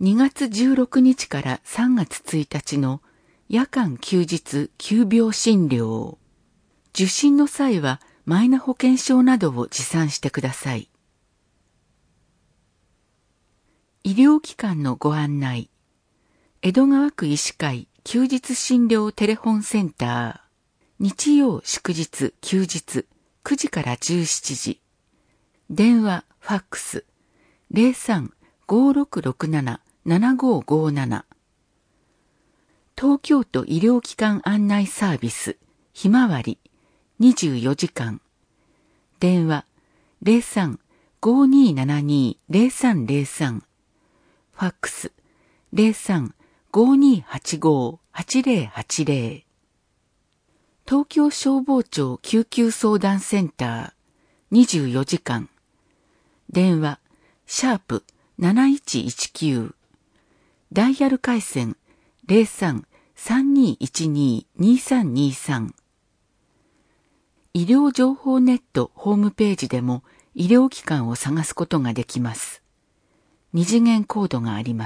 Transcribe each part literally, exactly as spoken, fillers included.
にがつじゅうろくにちからさんがつついたちの夜間休日急病診療。受診の際はマイナ保険証などを持参してください。医療機関のご案内。江戸川区医師会休日診療テレフォンセンター。日曜祝日休日くじからじゅうしちじ。電話、ファックス ゼロさん ごろくろくなな ななごごなな。東京都医療機関案内サービスひまわりにじゅうよじかん。電話 ゼロさん ごにななに ゼロさんゼロさん。ファックス ゼロさん ごにはちご はちゼロはちゼロ。東京消防庁救急相談センターにじゅうよじかん。電話シャープなないちいちきゅう。ダイヤル回線 ゼロさん さんにいちに にさんにさん。医療情報ネットホームページでも医療機関を探すことができます。二次元コードがあります。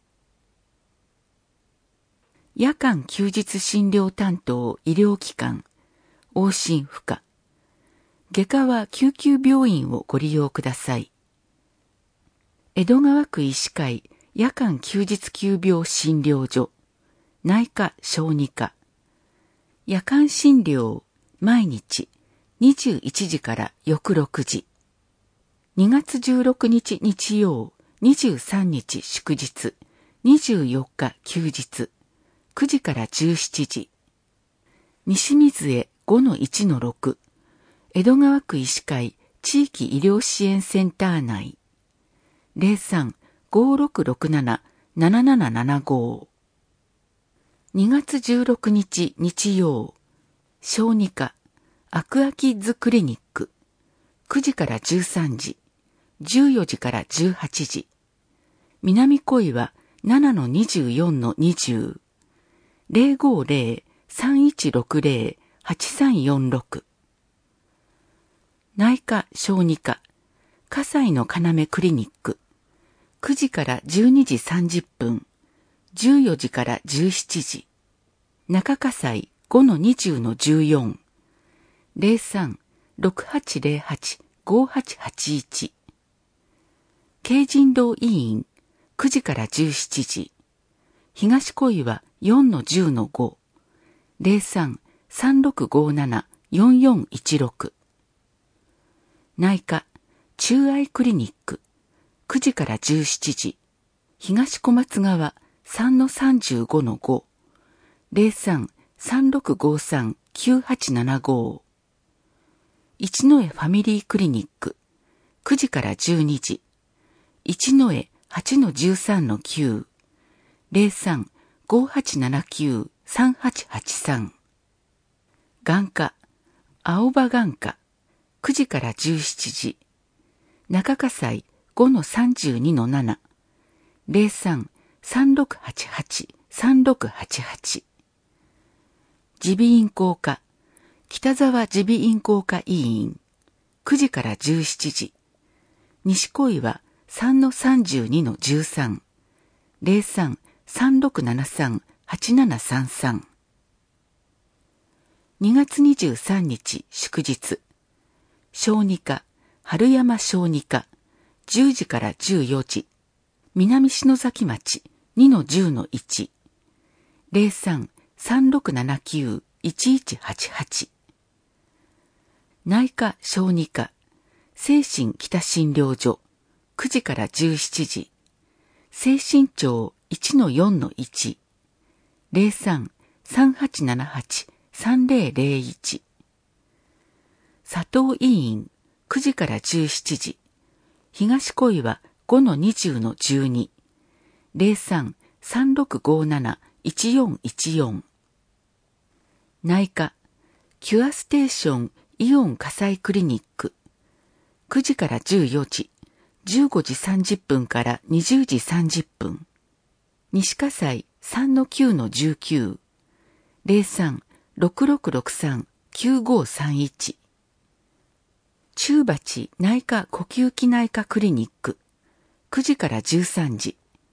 夜間休日診療担当医療機関、往診不可。外科は救急病院をご利用ください。江戸川区医師会夜間休日急病診療所、内科小児科。夜間診療、毎日にじゅういちじから翌ろくじ。にがつじゅうろくにち日曜、にじゅうさんにち祝日、にじゅうよっか休日、くじからじゅうしちじ。西水江 ごのいちのろく。江戸川区医師会地域医療支援センター内。ゼロさん ごろくろくなな なななななご。にがつじゅうろくにち日曜、小児科アクアキッズクリニックくじからじゅうさんじ、じゅうよじからじゅうはちじ。南小岩 ななのにじゅうよんのにじゅう。ゼロごゼロ さんいちろくゼロ はちさんよんろく。内科小児科葛西の要クリニックくじからじゅうにじさんじゅっぷん、じゅうよじからじゅうしちじ。中葛西 ごのにじゅうのじゅうよん。ゼロさん ろくはちゼロはち ごはちはちいち。京人道医院くじからじゅうしちじ。東小岩 よんのじゅうのご。ゼロさん さんろくごなな よんよんいちろく。内科中愛クリニックくじからじゅうしちじ。東小松川 さんのさんじゅうごのご。ゼロさん さんろくごさん きゅうはちななご。一之江ファミリークリニックくじからじゅうにじ。一之江 はちのじゅうさんのきゅう。ゼロさん ごはちななきゅう さんはちはちさん。眼科青葉眼科くじからじゅうしちじ。中葛西 ごのさんじゅうにのなな。ゼロさん さんろくはちはち さんろくはちはち。耳鼻咽喉科北沢耳鼻咽喉科医院くじからじゅうしちじ。西小岩 さんのさんじゅうにのじゅうさん。ゼロさん さんろくななさん はちななさんさん。にがつにじゅうさんにち祝日。小児科春山小児科じゅうじからじゅうよじ。南篠崎町 にのじゅうのいち。ゼロさん さんろくななきゅう いちいちはちはち。内科小児科精神北診療所くじからじゅうしちじ。精神庁 いちのよんのいち。ゼロさん さんはちななはち さんゼロゼロいち。佐藤医院くじからじゅうしちじ。東小岩 ごのにじゅうのじゅうに。ゼロさん さんろくごなな いちよんいちよん。内科キュアステーションイオン葛西クリニックくじからじゅうよじ。じゅうごじさんじゅっぷんからにじゅうじさんじゅっぷん。西葛西 さんのきゅうのじゅうきゅう。ゼロさん ろくろくろくさん きゅうごさんいち。中鉢内科呼吸器内科クリニックくじからじゅうさんじ。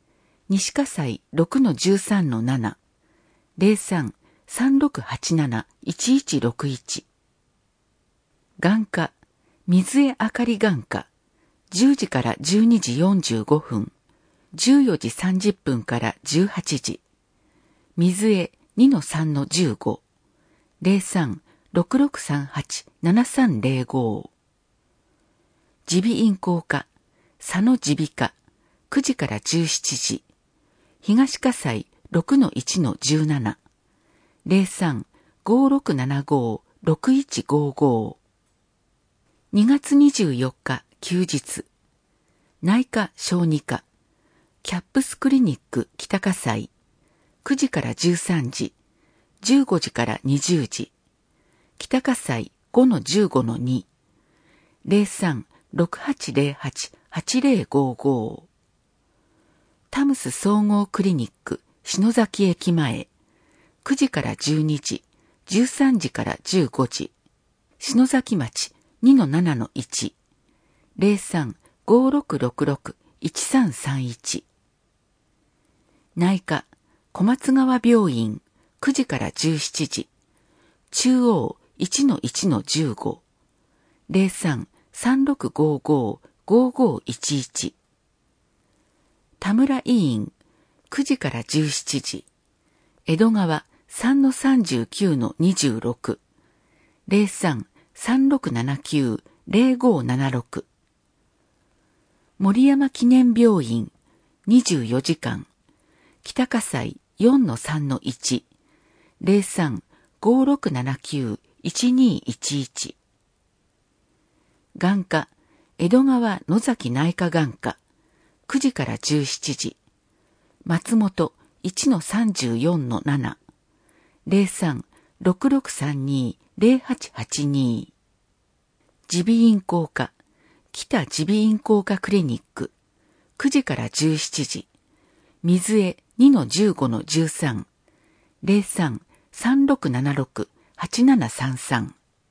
西葛西 ろくのじゅうさんのなな、ゼロさん さんろくはちなな いちいちろくいち。眼科、水江あかり眼科、じゅうじからじゅうにじよんじゅうごふん、じゅうよじさんじゅっぷんからじゅうはちじ。水江 にのさんのじゅうご、ゼロさん ろくろくさんはち ななさんゼロご。耳鼻咽喉科、佐野耳鼻科、くじからじゅうしちじ。東葛西 ろくのいちのじゅうなな、ゼロさん ごろくななご ろくいちごご。にがつにじゅうよっか休日、内科小児科、キャップスクリニック北葛西、くじからじゅうさんじ、じゅうごじからにじゅうじ。北葛西 ごのじゅうごのに、ゼロさん ろくはちゼロはち はちゼロごご。タムス総合クリニック篠崎駅前、くじからじゅうにじ、じゅうさんじからじゅうごじ。篠崎町 にのななのいち、ゼロさん ごろくろくろく いちさんさんいち。内科小松川病院くじからじゅうしちじ、中央 いちのいちのじゅうご、ゼロさん さんろくごご ごごいちいち。田村医院くじからじゅうしちじ、江戸川 さんのさんじゅうきゅうのにじゅうろく、ゼロさん さんろくななきゅう ゼロごななろく。森山記念病院にじゅうよじかん、北葛西 よんのさんのいち、ゼロさん ごろくななきゅう いちにいちいち。眼科江戸川野崎内科眼科くじからじゅうしちじ、松本 いちのさんじゅうよんのなな、ゼロさん ろくろくさんに ゼロはちはちに。耳鼻咽喉科北耳鼻咽喉科クリニックくじからじゅうしちじ、水江 にのじゅうごのじゅうさん、ゼロさん さんろくななろく はちななさんさん。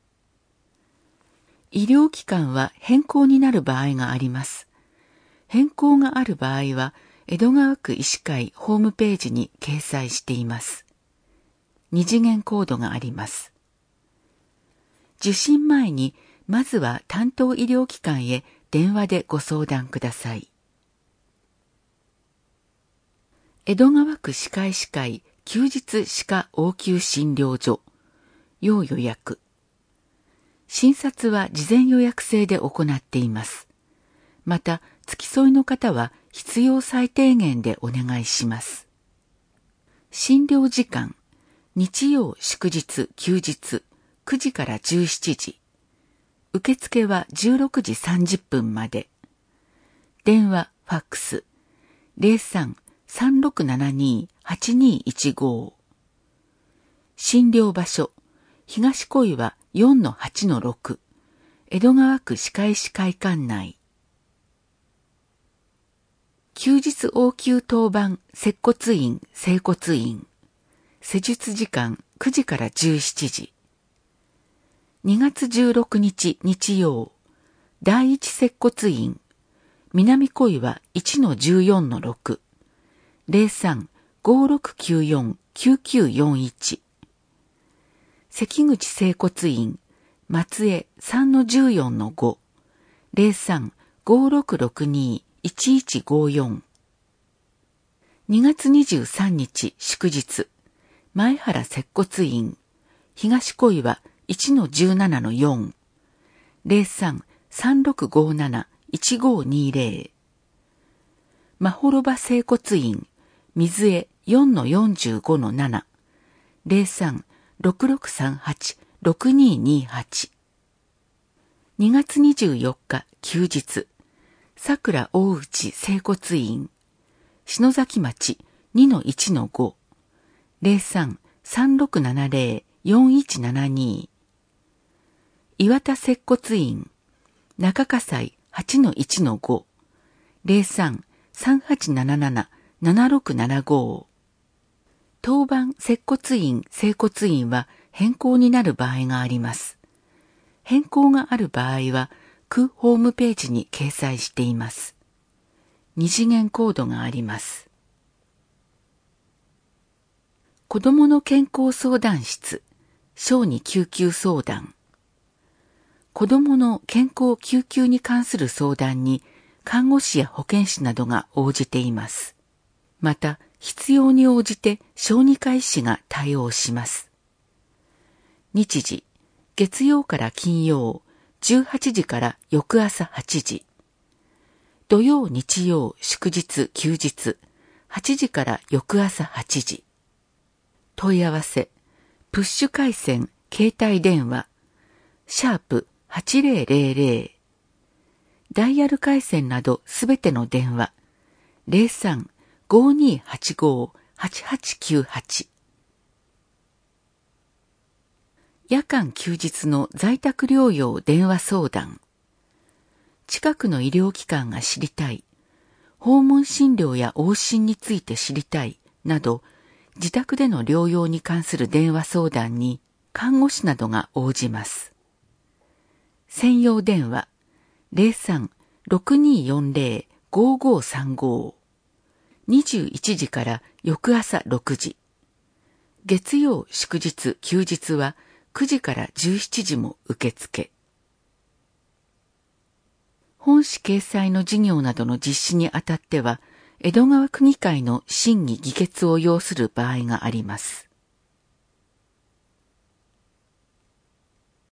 医療機関は変更になる場合があります。変更がある場合は、江戸川区医師会ホームページに掲載しています。二次元コードがあります。受診前に、まずは担当医療機関へ電話でご相談ください。江戸川区歯科医師会休日歯科応急診療所、要予約。診察は事前予約制で行っています。また、付き添いの方は必要最低限でお願いします。診療時間、日曜祝日休日くじからじゅうしちじ。受付はじゅうろくじさんじゅっぷんまで。電話、ファックス、ゼロさん さんろくななに はちにいちご。診療場所、東小岩 よんのはちのろく、江戸川区歯科医師会館内。休日応急当番接骨院整骨院、施術時間くじからじゅうしちじ。にがつじゅうろくにち日曜、第一接骨院、南小岩 いちのじゅうよんのろく、ゼロさん ごろくきゅうよん きゅうきゅうよんいち。関口整骨院、松江 さんのじゅうよんのご、ゼロさん ごろくろくに いちいちごよん。にがつにじゅうさんにち祝日、前原接骨院、東小岩 いちのじゅうななのよん、ゼロさん さんろくごなな いちごにゼロ。まほろば整骨院、水江 よんのよんじゅうごのなな、ゼロさん ろくろくさんはち ろくににはち。にがつにじゅうよっか休日、桜大内整骨院、篠崎町 にのいちのご、ゼロさん さんろくななゼロ よんいちななに。岩田接骨院、中葛西 はちのいちのご、ゼロさん さんはちなななな ななろくななご。当番接骨院整骨院は変更になる場合があります。変更がある場合は、区ホームページに掲載しています。二次元コードがあります。 子どもの健康相談室、小児救急相談。子どもの健康救急に関する相談に看護師や保健師などが応じています。また、必要に応じて小児科医師が対応します。日時、月曜から金曜、じゅうはちじから翌朝はちじ。土曜、日曜、祝日、休日、はちじから翌朝はちじ。問い合わせ、プッシュ回線、携帯電話、シャープはちぜろぜろぜろ。ダイヤル回線などすべての電話、ゼロさん ごーにーはちごー はちはちきゅうはち。夜間休日の在宅療養電話相談。近くの医療機関が知りたい、訪問診療や往診について知りたいなど、自宅での療養に関する電話相談に看護師などが応じます。専用電話 ゼロさん ろくにーよんぜろ ごーごーさんごー。にじゅういちじから翌朝ろくじ。月曜、祝日、休日はくじからじゅうしちじも受付。本誌掲載の事業などの実施にあたっては、江戸川区議会の審議議決を要する場合があります。